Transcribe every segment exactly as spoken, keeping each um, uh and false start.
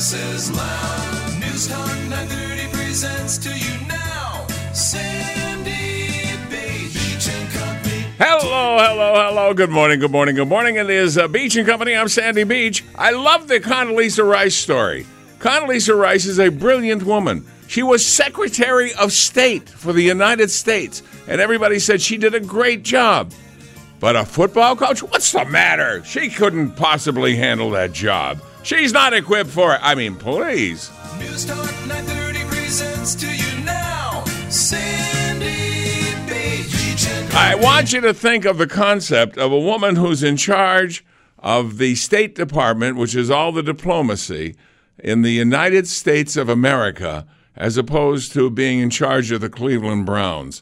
says loud. News Talk nine thirty presents to you now, Sandy Beach, Beach and Company. Hello, hello, hello. Good morning, good morning, good morning. It is uh, Beach and Company. I'm Sandy Beach. I love the Condoleezza Rice story. Condoleezza Rice is a brilliant woman. She was Secretary of State for the United States, and everybody said she did a great job. But a football coach? What's the matter? She couldn't possibly handle that job. She's not equipped for it. I mean, please. News Talk nine thirty presents to you now, Sandy Beach, Beach and Company. I want you to think of the concept of a woman who's in charge of the State Department, which is all the diplomacy in the United States of America, as opposed to being in charge of the Cleveland Browns.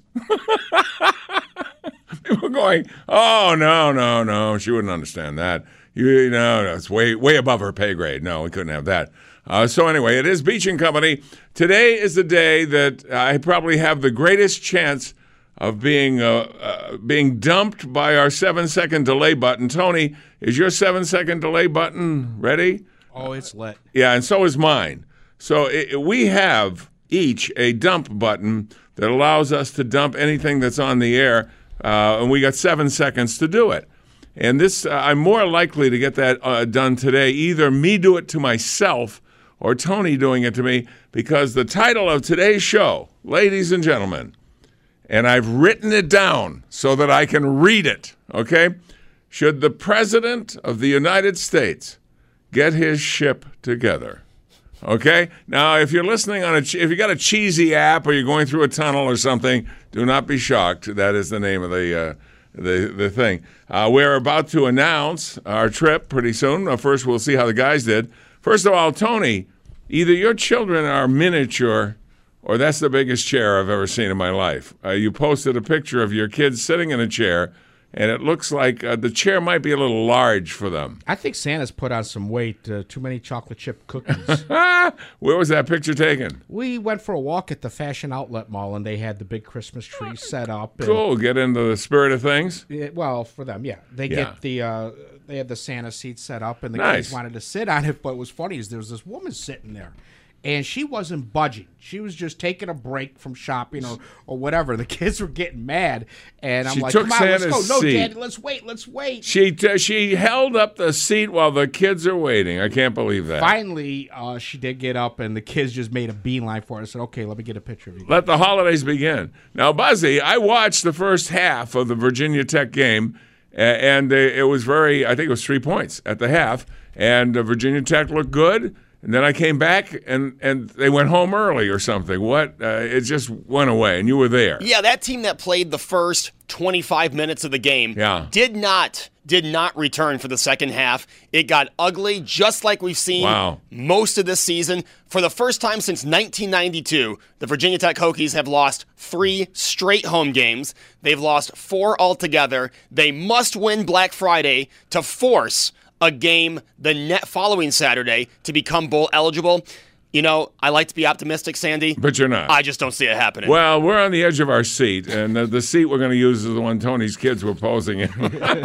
People going, oh, no, no, no, she wouldn't understand that. You know, it's way, way above her pay grade. No, we couldn't have that. Uh, so anyway, it is Beach and Company. Today is the day that I probably have the greatest chance of being uh, uh, being dumped by our seven-second delay button. Tony, is your seven-second delay button ready? Oh, it's lit. Yeah, and so is mine. So it, we have each a dump button that allows us to dump anything that's on the air, uh, and we got seven seconds to do it. And this, uh, I'm more likely to get that uh, done today, either me do it to myself or Tony doing it to me, because the title of today's show, ladies and gentlemen, and I've written it down so that I can read it, okay? Should the President of the United States get his ship together? Okay? Now, if you're listening on a, if you got a cheesy app or you're going through a tunnel or something, do not be shocked. That is the name of the uh, the the thing. Uh, we're about to announce our trip pretty soon. Uh, first, we'll see how the guys did. First of all, Tony, either your children are miniature or that's the biggest chair I've ever seen in my life. Uh, you posted a picture of your kids sitting in a chair, and it looks like uh, the chair might be a little large for them. I think Santa's put on some weight. Uh, too many chocolate chip cookies. Where was that picture taken? We went for a walk at the Fashion Outlet Mall, and they had the big Christmas tree set up. And, Cool. Get into the spirit of things. it- well, for them, yeah. They Yeah. get the uh, they had the Santa seat set up, and the Nice. kids wanted to sit on it. But what was funny is there was this woman sitting there, and she wasn't budging. She was just taking a break from shopping or, or whatever. The kids were getting mad, and I'm She like, took "Come on, let's Santa's go!" No, seat. Daddy, let's wait, let's wait. She t- she held up the seat while the kids are waiting. I can't believe that. Finally, uh, she did get up, and the kids just made a beeline for her. I said, okay, let me get a picture of you. Let the holidays begin. Now, Buzzy, I watched the first half of the Virginia Tech game, a- and uh, it was very, I think it was three points at the half, and uh, Virginia Tech looked good. And then I came back, and, and they went home early or something. What? Uh, it just went away, and you were there. Yeah, that team that played the first twenty-five minutes of the game Yeah. did not did not return for the second half. It got ugly, just like we've seen Wow. most of this season. For the first time since nineteen ninety-two, the Virginia Tech Hokies have lost three straight home games. They've lost four altogether. They must win Black Friday to force a game the net following Saturday to become bowl eligible. You know, I like to be optimistic, Sandy. But you're not. I just don't see it happening. Well, we're on the edge of our seat, and the, the seat we're going to use is the one Tony's kids were posing in.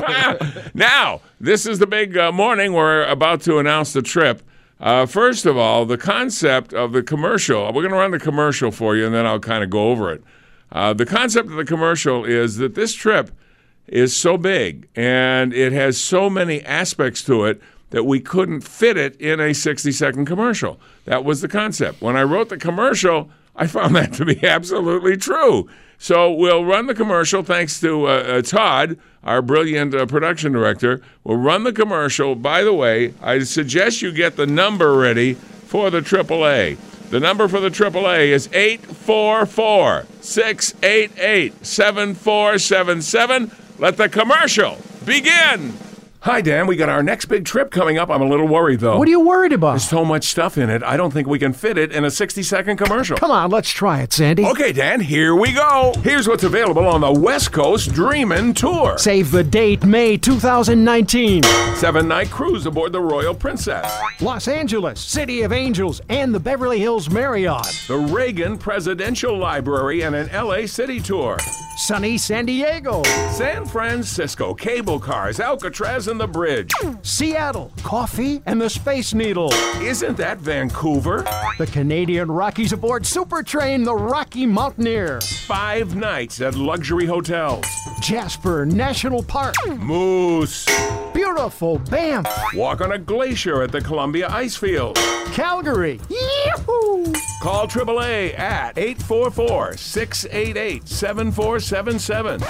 Now, this is the big uh, morning. We're about to announce the trip. Uh, first of all, the concept of the commercial. We're going to run the commercial for you, and then I'll kind of go over it. Uh, the concept of the commercial is that this trip is so big, and it has so many aspects to it that we couldn't fit it in a sixty-second commercial. That was the concept. When I wrote the commercial, I found that to be absolutely true. So we'll run the commercial thanks to uh, uh, Todd, our brilliant uh, production director. We'll run the commercial. By the way, I suggest you get the number ready for the triple A. The number for the triple A is eight four four, six eight eight, seven four seven seven. Let the commercial begin. Hi, Dan. We got our next big trip coming up. I'm a little worried, though. What are you worried about? There's so much stuff in it, I don't think we can fit it in a sixty-second commercial. Come on, let's try it, Sandy. Okay, Dan, here we go. Here's what's available on the West Coast Dreamin' Tour. Save the date, May two thousand nineteen. Seven-night cruise aboard the Royal Princess. Los Angeles, City of Angels, and the Beverly Hills Marriott. The Reagan Presidential Library and an L A City tour. Sunny San Diego. San Francisco, cable cars, Alcatraz and the bridge. Seattle, coffee and the Space Needle. Isn't that Vancouver? The Canadian Rockies aboard Super Train, the Rocky Mountaineer. Five nights at luxury hotels. Jasper National Park. Moose. Beautiful Banff. Walk on a glacier at the Columbia Icefield. Calgary. Yee-hoo! Call triple A at eight four four, six eight eight, seven four seven seven.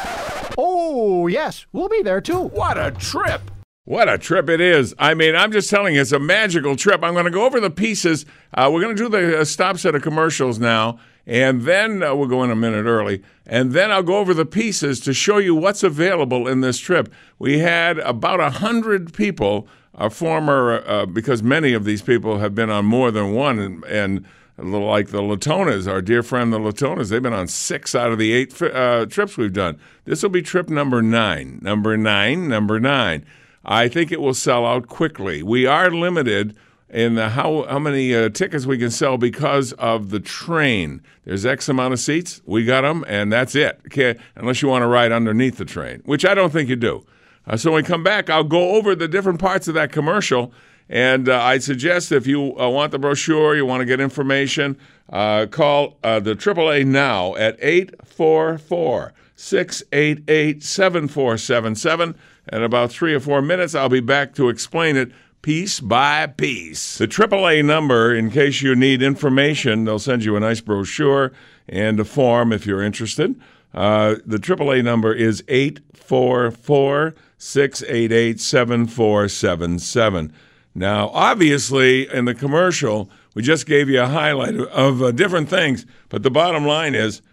Oh, yes, we'll be there too. What a trip! What a trip it is. I mean, I'm just telling you, it's a magical trip. I'm going to go over the pieces. Uh, we're going to do the uh, stop set of commercials now, and then uh, we'll go in a minute early, and then I'll go over the pieces to show you what's available in this trip. We had about one hundred people, a former, uh, because many of these people have been on more than one, and, and like the Latonas, our dear friend the Latonas, they've been on six out of the eight uh, trips we've done. This will be trip number nine. Number nine, number nine. I think it will sell out quickly. We are limited in the how how many uh, tickets we can sell because of the train. There's X amount of seats. We got them, and that's it. Okay, unless you want to ride underneath the train, which I don't think you do. Uh, so when we come back, I'll go over the different parts of that commercial, and uh, I suggest if you uh, want the brochure, you want to get information, uh, call uh, the triple A now at eight four four, six eight eight, seven four seven seven. In about three or four minutes, I'll be back to explain it piece by piece. The triple A number, in case you need information, they'll send you a nice brochure and a form if you're interested. Uh, the triple A number is eight four four, six eight eight, seven four seven seven. Now, obviously, in the commercial, we just gave you a highlight of uh, different things, but the bottom line is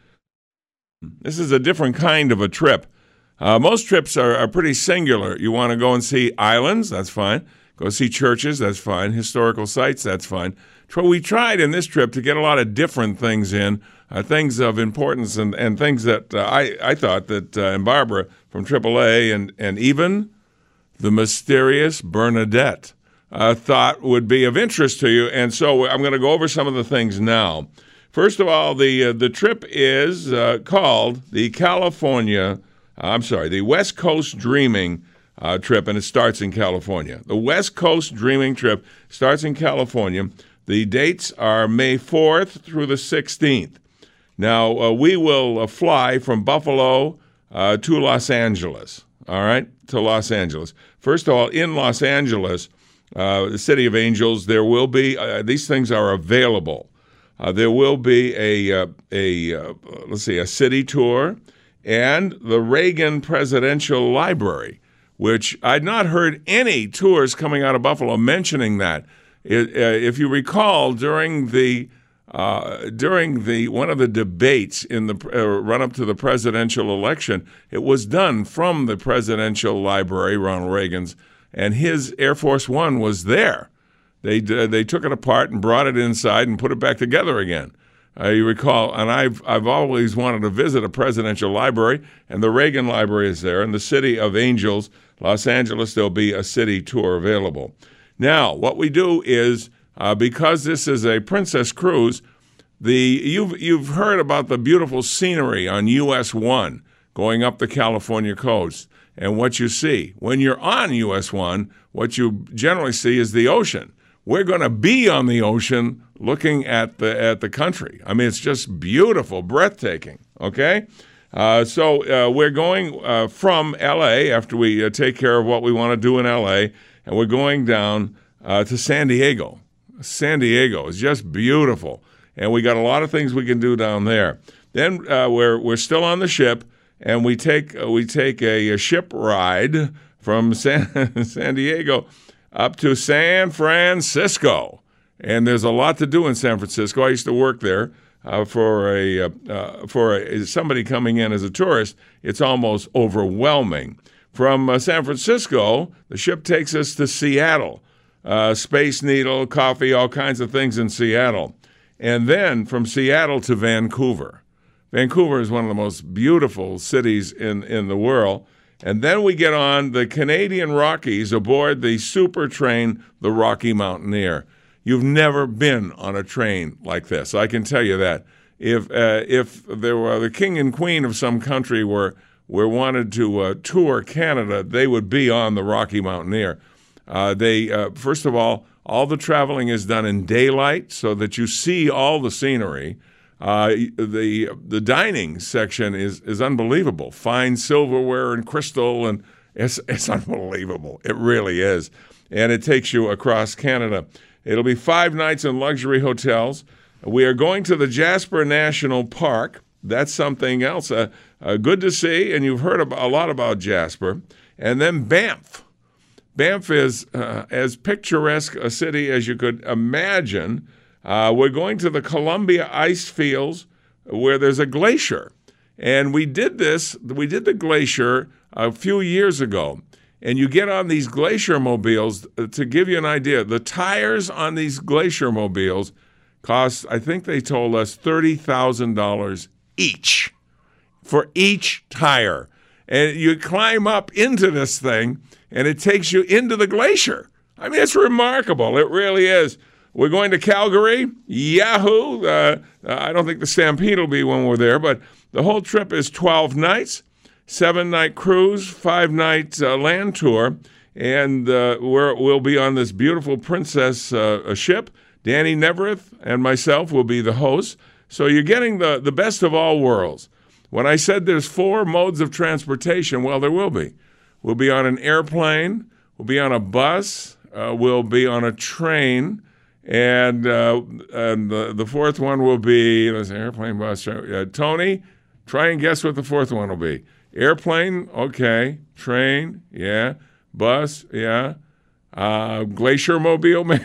this is a different kind of a trip. Uh, most trips are, are pretty singular. You want to go and see islands, that's fine. Go see churches, that's fine. Historical sites, that's fine. We tried in this trip to get a lot of different things in, uh, things of importance and, and things that uh, I, I thought that, uh, and Barbara from triple A and, and even the mysterious Bernadette uh, thought would be of interest to you. And so I'm going to go over some of the things now. First of all, the, uh, the trip is uh, called the California I'm sorry, the West Coast Dreaming uh, trip, and it starts in California. The West Coast Dreaming trip starts in California. The dates are May fourth through the sixteenth. Now, uh, we will uh, fly from Buffalo uh, to Los Angeles, all right, to Los Angeles. First of all, in Los Angeles, uh, the City of Angels, there will be, uh, these things are available. Uh, there will be a, uh, a uh, let's see, a city tour, and the Reagan Presidential Library, which I'd not heard any tours coming out of Buffalo mentioning that. It, uh, if you recall, during the uh, during the one of the debates in the uh, run-up to the presidential election, it was done from the Presidential Library, Ronald Reagan's, and his Air Force One was there. They uh, they took it apart and brought it inside and put it back together again. Uh, you recall, and I've I've always wanted to visit a presidential library, and the Reagan Library is there. In the City of Angels, Los Angeles, there'll be a city tour available. Now, what we do is, uh, because this is a Princess Cruise, the you've you've heard about the beautiful scenery on U S one going up the California coast, and what you see when you're on U S one, what you generally see is the ocean. We're going to be on the ocean looking at the at the country. I mean, it's just beautiful, breathtaking, okay? Uh, so uh, we're going uh, from L A after we uh, take care of what we want to do in L A, and we're going down uh, to San Diego. San Diego is just beautiful, and we got a lot of things we can do down there. Then uh, we're we're still on the ship, and we take uh, we take a, a ship ride from San, San Diego up to San Francisco. And there's a lot to do in San Francisco. I used to work there uh, for a uh, uh, for a, somebody coming in as a tourist. It's almost overwhelming. From uh, San Francisco, the ship takes us to Seattle. Uh, Space Needle, coffee, all kinds of things in Seattle. And then from Seattle to Vancouver. Vancouver is one of the most beautiful cities in, in the world. And then we get on the Canadian Rockies aboard the super train, the Rocky Mountaineer. You've never been on a train like this, I can tell you that. if uh, if there were the king and queen of some country were were wanted to uh, tour Canada, they would be on the Rocky Mountaineer. Uh, they uh, first of all, all the traveling is done in daylight so that you see all the scenery. Uh, the the dining section is is unbelievable. Fine silverware and crystal, and it's it's unbelievable. It really is, and it takes you across Canada. It'll be five nights in luxury hotels. We are going to the Jasper National Park. That's something else. Uh, uh, good to see, and you've heard about, a lot about Jasper. And then Banff. Banff is uh, as picturesque a city as you could imagine. Uh, we're going to the Columbia Ice Fields where there's a glacier. And we did this, we did the glacier a few years ago. And you get on these glacier mobiles, to give you an idea, the tires on these glacier mobiles cost, I think they told us, thirty thousand dollars each for each tire. And you climb up into this thing, and it takes you into the glacier. I mean, it's remarkable. It really is. We're going to Calgary. Yahoo! Uh, I don't think the Stampede will be when we're there, but the whole trip is twelve nights, seven-night cruise, five-night uh, land tour, and uh, we're, we'll be on this beautiful Princess uh, ship. Danny Neverith and myself will be the hosts. So you're getting the, the best of all worlds. When I said there's four modes of transportation, well, there will be. We'll be on an airplane. We'll be on a bus. Uh, we'll be on a train. And uh, and the, the fourth one will be, let's see, airplane, bus, uh, Tony, try and guess what the fourth one will be. Airplane, okay. Train, yeah. Bus, yeah. Uh, glacier mobile, maybe.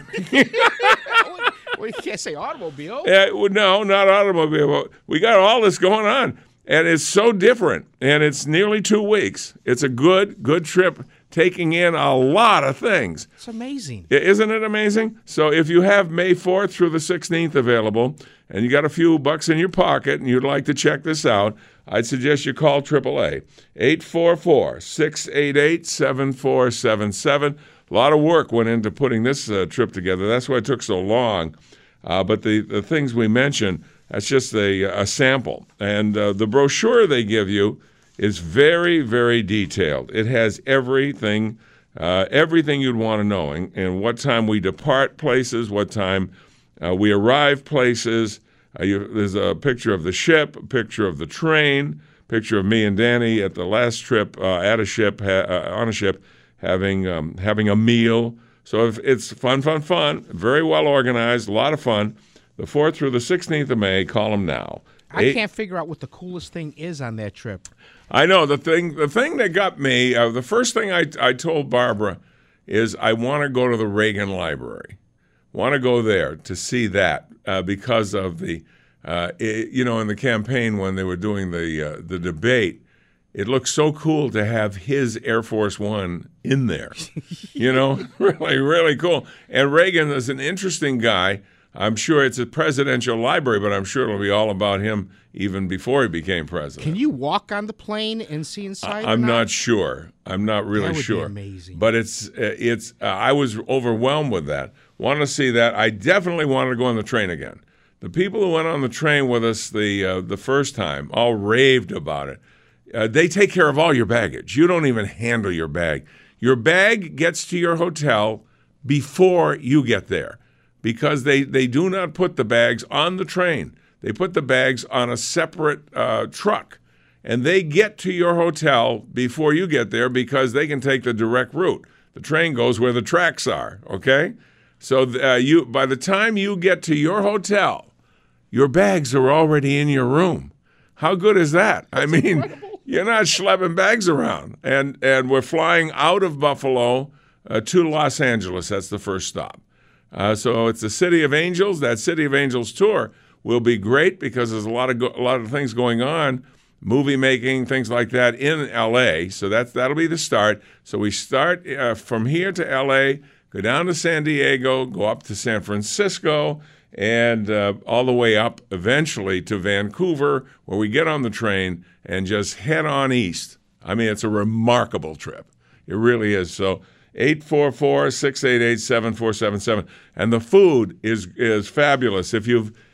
Well, you can't say automobile. Yeah, well, no, not automobile. We got all this going on, and it's so different, and it's nearly two weeks. It's a good, good trip, taking in a lot of things. It's amazing. Isn't it amazing? So if you have May fourth through the sixteenth available, and you got a few bucks in your pocket, and you'd like to check this out, I'd suggest you call triple A, eight four four, six eight eight, seven four seven seven. A lot of work went into putting this uh, trip together. That's why it took so long. Uh, but the, the things we mentioned, that's just a, a sample. And uh, the brochure they give you is very, very detailed. It has everything, uh, everything you'd want to know, and, and what time we depart places, what time uh, we arrive places. Uh, you, there's a picture of the ship, a picture of the train, picture of me and Danny at the last trip uh, at a ship, ha- uh, on a ship, having um, having a meal. So if it's fun, fun, fun, very well organized, a lot of fun. The fourth through the sixteenth of May, call them now. I Eight, can't figure out what the coolest thing is on that trip. I know the thing. The thing that got me, uh, the first thing I I told Barbara is I want to go to the Reagan Library. Want to go there to see that uh, because of the, uh, it, you know, in the campaign when they were doing the uh, the debate. It looks so cool to have his Air Force One in there. You know, really, really cool. And Reagan is an interesting guy. I'm sure it's a presidential library, but I'm sure it'll be all about him even before he became president. Can you walk on the plane and see inside? I'm or not not sure. I'm not really That would be sure. amazing. But it's it's. Uh, I was overwhelmed with that. Want to see that? I definitely wanted to go on the train again. The people who went on the train with us the uh, the first time all raved about it. Uh, they take care of all your baggage. You don't even handle your bag. Your bag gets to your hotel before you get there because they, they do not put the bags on the train. They put the bags on a separate uh, truck, and they get to your hotel before you get there because they can take the direct route. The train goes where the tracks are, okay? So uh, you by the time you get to your hotel, your bags are already in your room. How good is that? That's I mean, incredible. You're not schlepping bags around. And and we're flying out of Buffalo uh, to Los Angeles. That's the first stop. Uh, so it's the City of Angels. That City of Angels tour will be great because there's a lot of go- a lot of things going on, movie making, things like that in L A. So that's that'll be the start. So we start uh, from here to L A, go down to San Diego, go up to San Francisco, and uh, all the way up eventually to Vancouver, where we get on the train and just head on east. I mean, it's a remarkable trip. It really is. So eight four four, six eight eight, seven four seven seven. And the food is is fabulous. If you've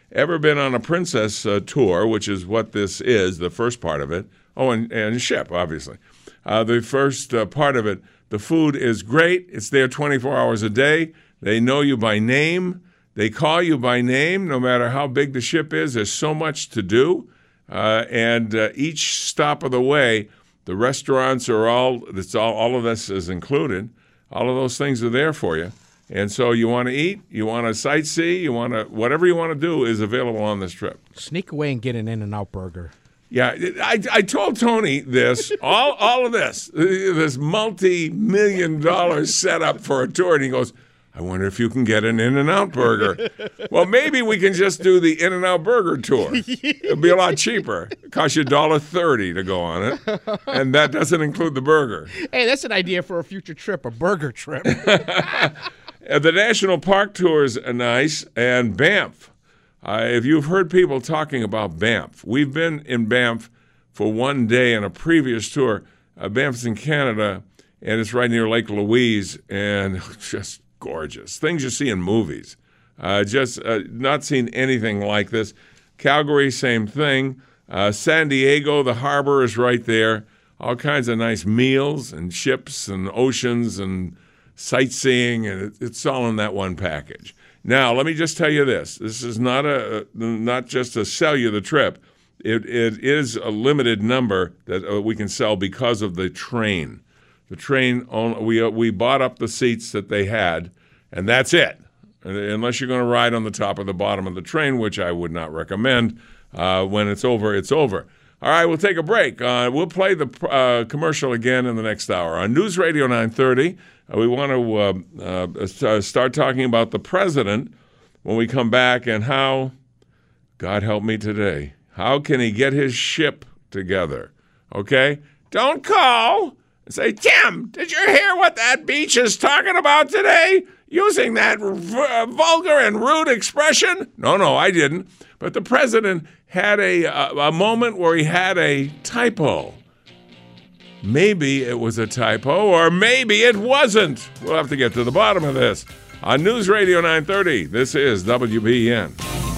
ever been on a princess uh, tour, which is what this is, the first part of it. Oh, and, and ship, obviously. Uh, the first uh, part of it, the food is great. It's there twenty-four hours a day. They know you by name. They call you by name no matter how big the ship is. There's so much to do. Uh, and uh, each stop of the way, the restaurants are all, it's all, all of this is included. All of those things are there for you. And so you want to eat, you want to sightsee, you want to, whatever you want to do is available on this trip. Sneak away and get an In-N-Out burger. Yeah, I, I told Tony this, all all of this, this multi-million dollar setup for a tour, and he goes, I wonder if you can get an In-N-Out burger. Well, maybe we can just do the In-N-Out burger tour. It'll be a lot cheaper. It costs you one dollar thirty to go on it, and that doesn't include the burger. Hey, that's an idea for a future trip, a burger trip. The national park tours are nice, and Banff. Uh, if you've heard people talking about Banff, we've been in Banff for one day on a previous tour. Uh, Banff's in Canada, and it's right near Lake Louise, and just gorgeous. Things you see in movies. Uh, just uh, not seen anything like this. Calgary, same thing. Uh, San Diego, the harbor is right there. All kinds of nice meals and ships and oceans and sightseeing, and it, it's all in that one package. Now, let me just tell you this. This is not a not just to sell you the trip. It It is a limited number that uh, we can sell because of the train. The train, only, we uh, we bought up the seats that they had, and that's it. Unless you're going to ride on the top or the bottom of the train, which I would not recommend. Uh, when it's over, it's over. All right, we'll take a break. Uh, we'll play the uh, commercial again in the next hour. On News Radio nine thirty, uh, we want to uh, uh, start talking about the president when we come back and how, God help me today, how can he get his ship together? Okay? Don't call and say, Tim, did you hear what that beach is talking about today? Using that v- vulgar and rude expression? No, no, I didn't. But the president had a, a, a moment where he had a typo. Maybe it was a typo, or maybe it wasn't. We'll have to get to the bottom of this. On News Radio nine thirty, this is W B N.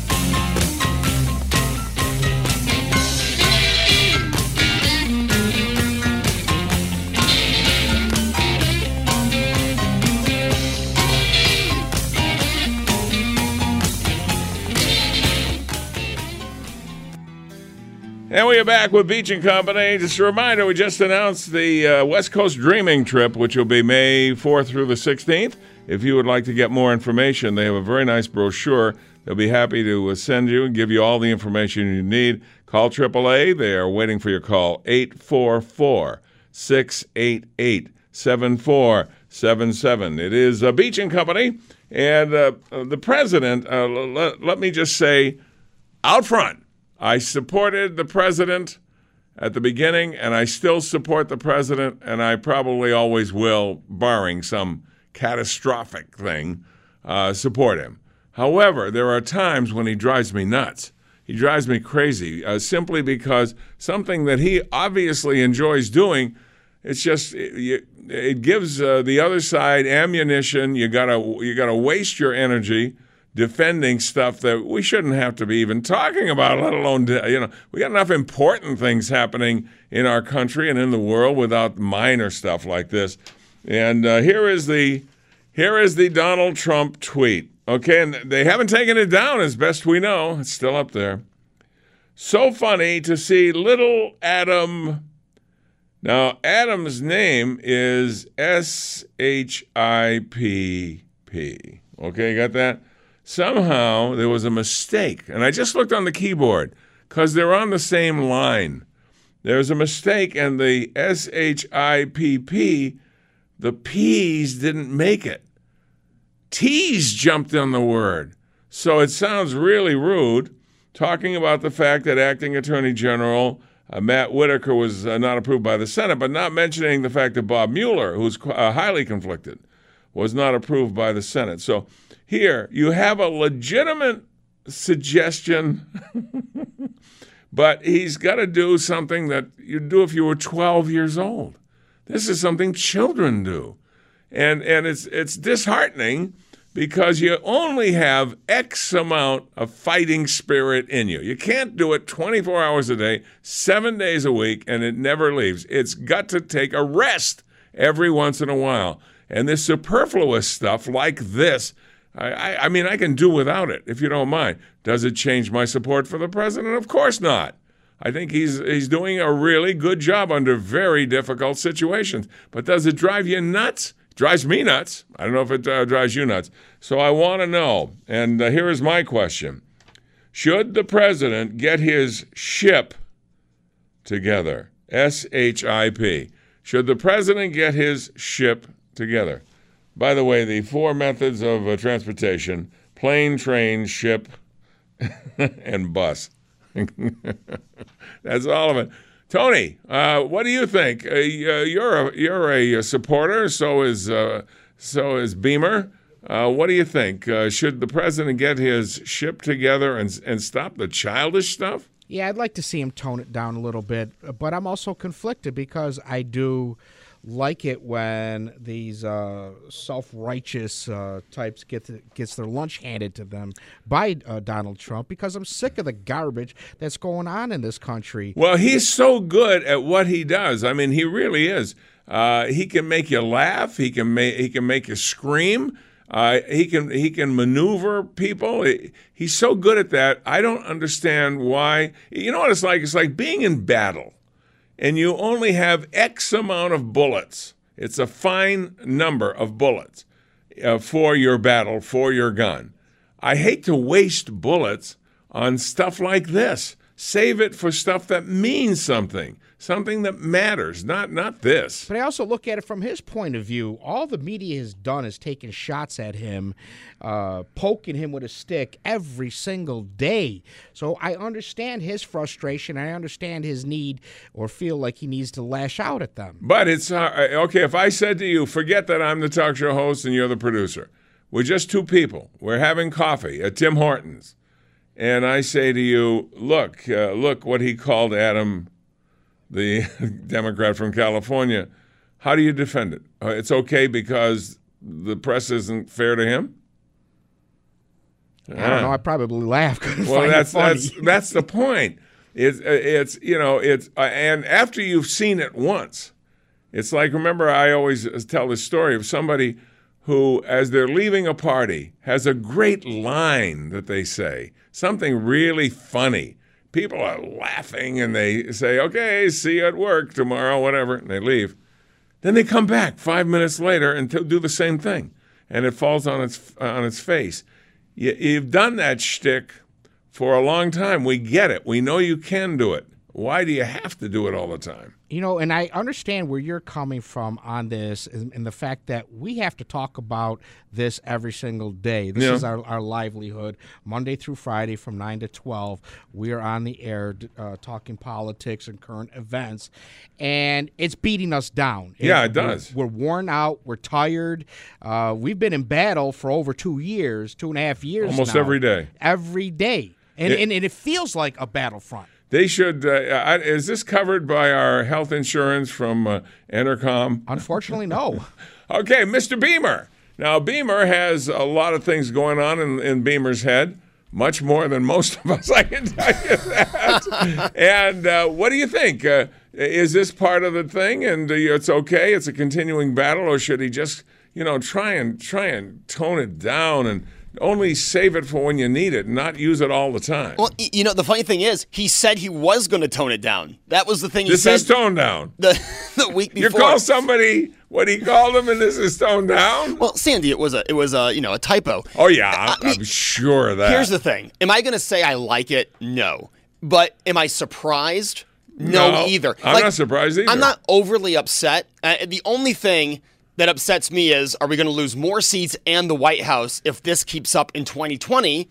And we are back with Beach and Company. Just a reminder, we just announced the uh, West Coast Dreaming Trip, which will be May fourth through the sixteenth. If you would like to get more information, they have a very nice brochure. They'll be happy to send you and give you all the information you need. Call triple A. They are waiting for your call, eight four four, six eight eight, seven four seven seven. It is uh, Beach and Company. And uh, the president, uh, let, let me just say, out front, I supported the president at the beginning, and I still support the president, and I probably always will, barring some catastrophic thing, uh, support him. However, there are times when he drives me nuts. He drives me crazy, uh, simply because something that he obviously enjoys doing, it's just it, it gives uh, the other side ammunition. You gotta you gotta waste your energy defending stuff that we shouldn't have to be even talking about, let alone, you know, we got enough important things happening in our country and in the world without minor stuff like this. And uh, here is the here is the Donald Trump tweet. Okay, and they haven't taken it down as best we know. It's still up there. So funny to see little Adam. Now, Adam's name is S H I P P. Okay, got that? Somehow there was a mistake, and I just looked on the keyboard because they're on the same line. There's a mistake, and the S H I P P, the P's didn't make it. T's jumped on the word. So it sounds really rude, talking about the fact that Acting Attorney General uh, Matt Whitaker was uh, not approved by the Senate, but not mentioning the fact that Bob Mueller, who's uh, highly conflicted, was not approved by the Senate. So here, you have a legitimate suggestion, but he's got to do something that you'd do if you were twelve years old. This is something children do. And and it's it's disheartening because you only have X amount of fighting spirit in you. You can't do it twenty-four hours a day, seven days a week, and it never leaves. It's got to take a rest every once in a while. And this superfluous stuff like this, I, I, I mean, I can do without it, if you don't mind. Does it change my support for the president? Of course not. I think he's he's doing a really good job under very difficult situations. But does it drive you nuts? It drives me nuts. I don't know if it uh, drives you nuts. So I want to know, and uh, here is my question. Should the president get his ship together? S H I P. Should the president get his ship together? By the way, the four methods of uh, transportation, plane, train, ship, and bus. That's all of it. Tony, uh, what do you think? Uh, you're a you're a supporter. So is uh, so is Beamer. Uh, what do you think? Uh, should the president get his ship together and and stop the childish stuff? Yeah, I'd like to see him tone it down a little bit, but I'm also conflicted because I do like it when these uh, self-righteous uh, types get to, gets their lunch handed to them by uh, Donald Trump, because I'm sick of the garbage that's going on in this country. Well, he's so good at what he does. I mean, he really is. Uh, he can make you laugh. He can make he can make you scream. Uh, he can he can maneuver people. He, he's so good at that. I don't understand why. You know what it's like? It's like being in battle, and you only have X amount of bullets. It's a fine number of bullets uh, for your battle, for your gun. I hate to waste bullets on stuff like this. Save it for stuff that means something, something that matters, not not this. But I also look at it from his point of view. All the media has done is taken shots at him, uh, poking him with a stick every single day. So I understand his frustration. I understand his need or feel like he needs to lash out at them. But it's, uh, okay, if I said to you, forget that I'm the talk show host and you're the producer. We're just two people. We're having coffee at Tim Hortons. And I say to you, look, uh, look what he called Adam, the Democrat from California. How do you defend it? Uh, it's okay because the press isn't fair to him? I don't know. I probably laugh. Well, that's that's that's the point. It's it's you know it's uh, and after you've seen it once, it's like, remember, I always tell this story of somebody who, as they're leaving a party, has a great line that they say, something really funny. People are laughing, and they say, okay, see you at work tomorrow, whatever, and they leave. Then they come back five minutes later and do the same thing, and it falls on its on its face. You, you've done that shtick for a long time. We get it. We know you can do it. Why do you have to do it all the time? You know, and I understand where you're coming from on this and, and the fact that we have to talk about this every single day. This Yeah. is our, our livelihood. Monday through Friday from nine to twelve, we are on the air uh, talking politics and current events, and it's beating us down. Yeah, it does. We're, we're worn out. We're tired. Uh, we've been in battle for over two years, two and a half years Almost now. every day. Every day. And, It- and, and it feels like a battlefront. They should. Uh, I, is this covered by our health insurance from uh, Entercom? Unfortunately, no. Okay, Mister Beamer. Now, Beamer has a lot of things going on in, in Beamer's head, much more than most of us, I can tell you that. And uh, what do you think? Uh, is this part of the thing, and uh, it's okay? It's a continuing battle, or should he just, you know, try and try and tone it down and only save it for when you need it, not use it all the time? Well, y- you know, the funny thing is, he said he was going to tone it down. That was the thing he This said is toned down. the, the week You before. call somebody what he called him, and this is toned down? Well, Sandy, it was a, it was a, you know, a typo. Oh, yeah, I'm, I mean, I'm sure of that. Here's the thing. Am I going to say I like it? No. But am I surprised? No, No, either. I'm not surprised either. I'm not overly upset. Uh, the only thing that upsets me is, are we going to lose more seats and the White House if this keeps up in twenty twenty,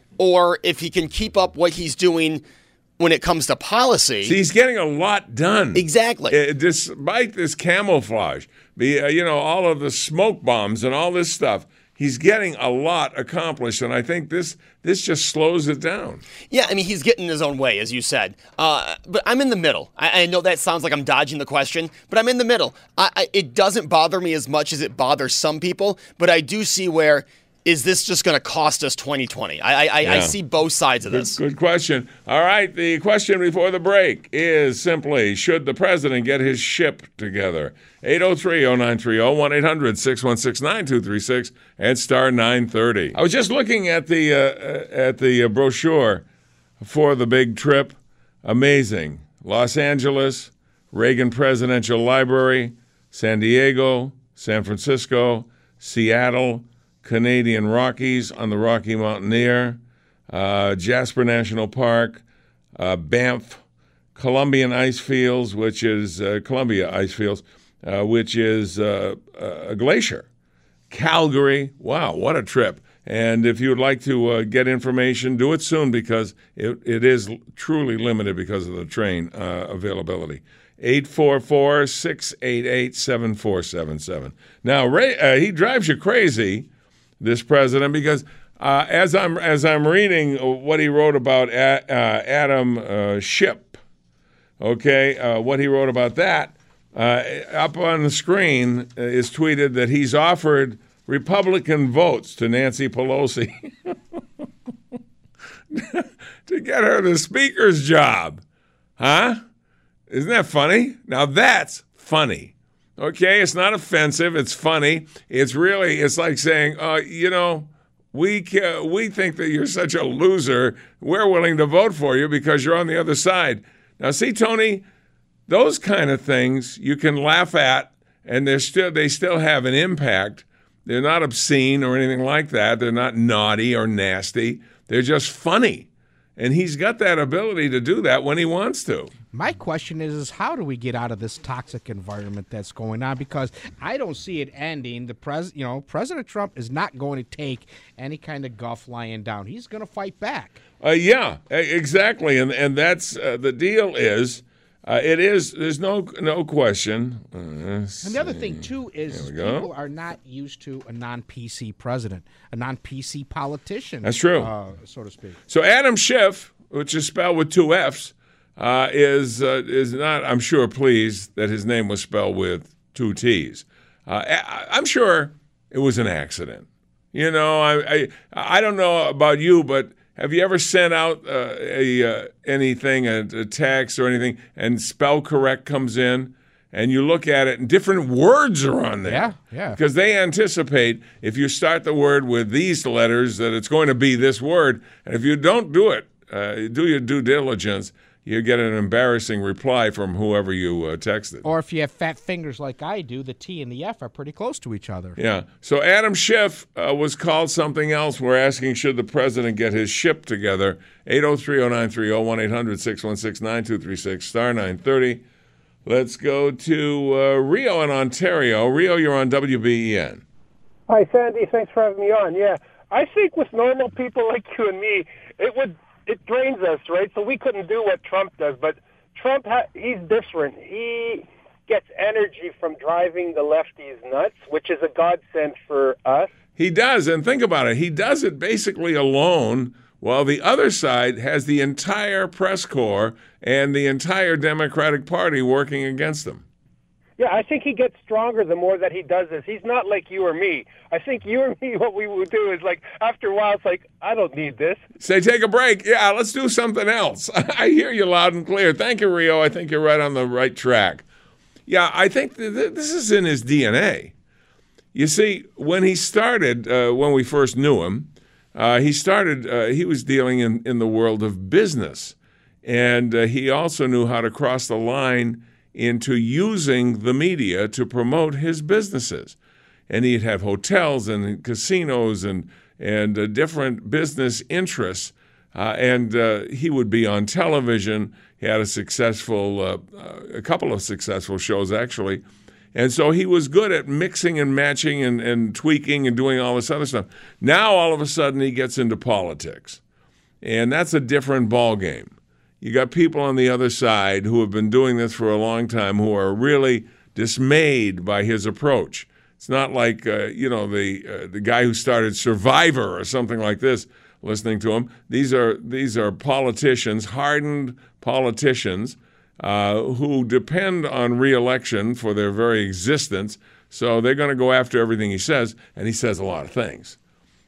or if he can keep up what he's doing when it comes to policy? See, he's getting a lot done. Exactly. Uh, despite this camouflage, the, uh, you know, all of the smoke bombs and all this stuff, he's getting a lot accomplished, and I think this this just slows it down. Yeah, I mean, he's getting his own way, as you said. Uh, but I'm in the middle. I, I know that sounds like I'm dodging the question, but I'm in the middle. I, I, it doesn't bother me as much as it bothers some people, but I do see where is this just going to cost us twenty twenty? I I, Yeah. I see both sides of Good, this. good question. All right, the question before the break is simply, should the president get his ship together? eight oh three oh nine three oh, one eight hundred six one six nine two three six, and star nine thirty. I was just looking at the uh, at the uh, brochure for the big trip. Amazing. Los Angeles, Reagan Presidential Library, San Diego, San Francisco, Seattle, Canadian Rockies on the Rocky Mountaineer, uh, Jasper National Park, uh, Banff, Columbian Ice Fields, which is uh, Columbia Ice Fields, uh, which is uh, a glacier, Calgary. Wow, what a trip. And if you would like to uh, get information, do it soon because it, it is truly limited because of the train uh, availability. eight four four, six eight eight, seven four seven seven. Now, Ray, uh, he drives you crazy, this president, because uh, as I'm as I'm reading what he wrote about a, uh, Adam uh, Schiff, okay, uh, what he wrote about that, uh, up on the screen is tweeted that he's offered Republican votes to Nancy Pelosi to get her the speaker's job. Huh? Isn't that funny? Now that's funny. Okay, it's not offensive. It's funny. It's really, it's like saying, uh, you know, we ca- we think that you're such a loser. We're willing to vote for you because you're on the other side. Now, see, Tony, those kind of things you can laugh at, and they're still they still have an impact. They're not obscene or anything like that. They're not naughty or nasty. They're just funny. And he's got that ability to do that when he wants to. My question is, is how do we get out of this toxic environment that's going on? Because I don't see it ending. The pres, you know, President Trump is not going to take any kind of guff lying down. He's going to fight back. Uh, yeah, e- exactly. And and that's uh, the deal is, uh, it is, there's no no question. Uh, And the other thing, too, is There we go. people are not used to a non-P C president, a non-P C politician. That's true. Uh, so to speak. So Adam Schiff, which is spelled with two F's, uh, is uh, is not, I'm sure, pleased that his name was spelled with two T's. Uh, I, I'm sure it was an accident. You know, I I, I don't know about you, but have you ever sent out uh, a uh, anything, a, a text or anything, and spell correct comes in, and you look at it, and different words are on there? Yeah, yeah. Because they anticipate if you start the word with these letters that it's going to be this word, and if you don't do it, uh, do your due diligence, you get an embarrassing reply from whoever you uh, texted. Or if you have fat fingers like I do, the T and the F are pretty close to each other. Yeah. So Adam Schiff uh, was called something else. We're asking, should the president get his ship together? eight oh three oh nine three oh, one eight hundred six one six nine two three six, star nine thirty. Let's go to uh, Rio in Ontario. Rio, you're on W B E N. Hi, Sandy. Thanks for having me on. Yeah, I think with normal people like you and me, it would it drains us, right? So we couldn't do what Trump does. But Trump, ha- he's different. He gets energy from driving the lefties nuts, which is a godsend for us. He does, and think about it. He does it basically alone, while the other side has the entire press corps and the entire Democratic Party working against him. Yeah, I think he gets stronger the more that he does this. He's not like you or me. I think you or me, what we would do is like, after a while, it's like, I don't need this. Say, take a break. Yeah, let's do something else. I hear you loud and clear. Thank you, Rio. I think you're right on the right track. Yeah, I think th- th- this is in his D N A. You see, when he started, uh, when we first knew him, uh, he started, uh, he was dealing in, in the world of business. And uh, he also knew how to cross the line into using the media to promote his businesses. And he'd have hotels and casinos and, and uh, different business interests. Uh, and uh, he would be on television. He had a successful, uh, uh, a couple of successful shows, actually. And so he was good at mixing and matching and, and tweaking and doing all this other stuff. Now, all of a sudden, he gets into politics. And that's a different ballgame. You got people on the other side who have been doing this for a long time who are really dismayed by his approach. It's not like, uh, you know, the uh, the guy who started Survivor or something like this, listening to him. These are these are politicians, hardened politicians, uh, who depend on re-election for their very existence. So they're going to go after everything he says, and he says a lot of things.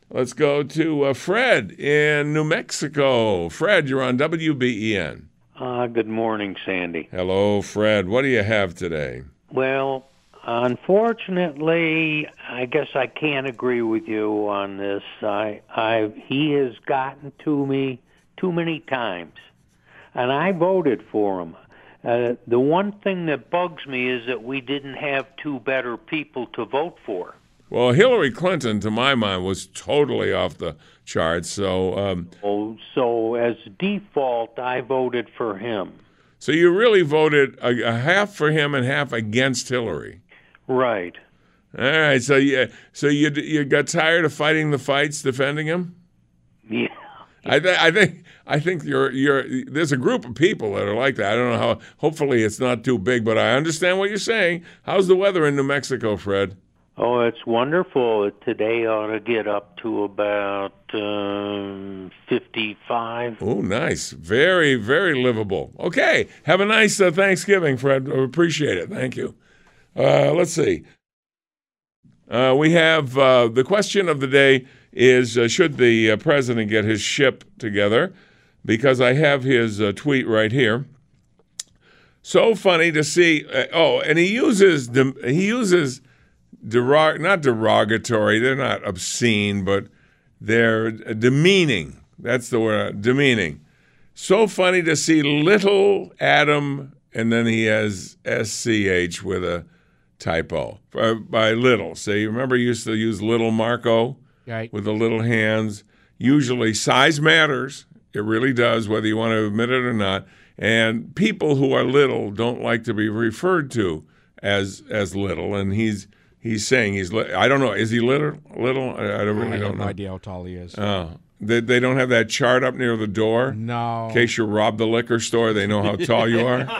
Let's go to uh, Fred in New Mexico. Fred, you're on W B E N. Uh, good morning, Sandy. Hello, Fred. What do you have today? Well, unfortunately, I guess I can't agree with you on this. I, I, he has gotten to me too many times, and I voted for him. Uh, the one thing that bugs me is that we didn't have two better people to vote for. Well, Hillary Clinton, to my mind, was totally off the charts. So, um, Oh, so as default, I voted for him. so you really voted a, a half for him and half against Hillary. Right. All right. So you, so you, you got tired of fighting the fights, defending him. Yeah. I, th- I think, I think you're, you're. There's a group of people that are like that. I don't know how. Hopefully, it's not too big, but I understand what you're saying. How's the weather in New Mexico, Fred? Oh, it's wonderful. Today ought to get up to about um, fifty-five. Oh, nice. Very, very livable. Okay. Have a nice uh, Thanksgiving, Fred. I appreciate it. Thank you. Uh, let's see. Uh, we have uh, the question of the day is, uh, should the uh, president get his ship together? Because I have his uh, tweet right here. So funny to see. Uh, oh, and he uses, he uses... Derog- not derogatory, they're not obscene, but they're demeaning. That's the word, demeaning. So funny to see little Adam, and then he has S C H with a typo by, by little. So you remember you used to use little Marco Right. with the little hands. Usually size matters. It really does, whether you want to admit it or not. And people who are little don't like to be referred to as as little, and he's He's saying he's. Li- I don't know. Is he little? Little? I, I don't really I don't have no know. idea how tall he is. Oh, they they don't have that chart up near the door. No. In case you rob the liquor store, they know how tall you are.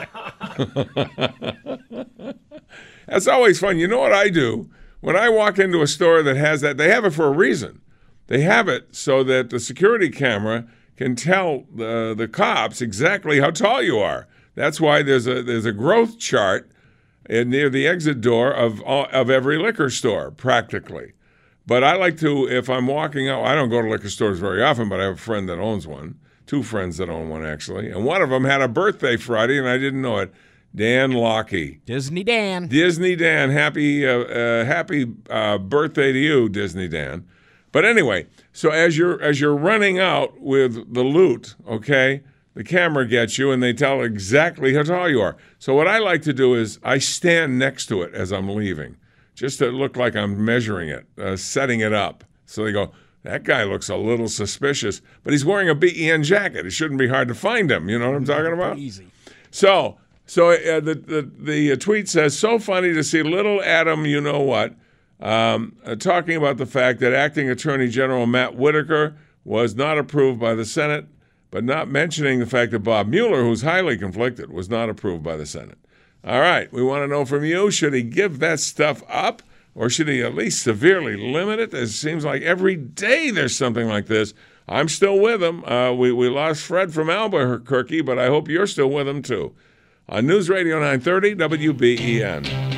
That's always fun. You know what I do when I walk into a store that has that? They have it for a reason. They have it so that the security camera can tell the the cops exactly how tall you are. That's why there's a there's a growth chart near the exit door of all, of every liquor store, practically. But I like to, if I'm walking out, I don't go to liquor stores very often, but I have a friend that owns one, two friends that own one, actually. And one of them had a birthday Friday, and I didn't know it. Dan Lockey. Disney Dan. Disney Dan, happy uh, uh, happy uh, birthday to you, Disney Dan. But anyway, so as you're as you're running out with the loot, okay, the camera gets you, and they tell exactly how tall you are. So what I like to do is I stand next to it as I'm leaving, just to look like I'm measuring it, uh, setting it up. So they go, that guy looks a little suspicious, but he's wearing a B E N jacket. It shouldn't be hard to find him. You know what I'm talking about? Easy. So, so uh, the the, the uh, tweet says, so funny to see little Adam, you know what, um, uh, talking about the fact that Acting Attorney General Matt Whitaker was not approved by the Senate, but not mentioning the fact that Bob Mueller, who's highly conflicted, was not approved by the Senate. All right, we want to know from you, should he give that stuff up, or should he at least severely limit it? It seems like every day there's something like this. I'm still with him. Uh, we, we lost Fred from Albuquerque, but I hope you're still with him, too. On News Radio nine thirty, W B E N.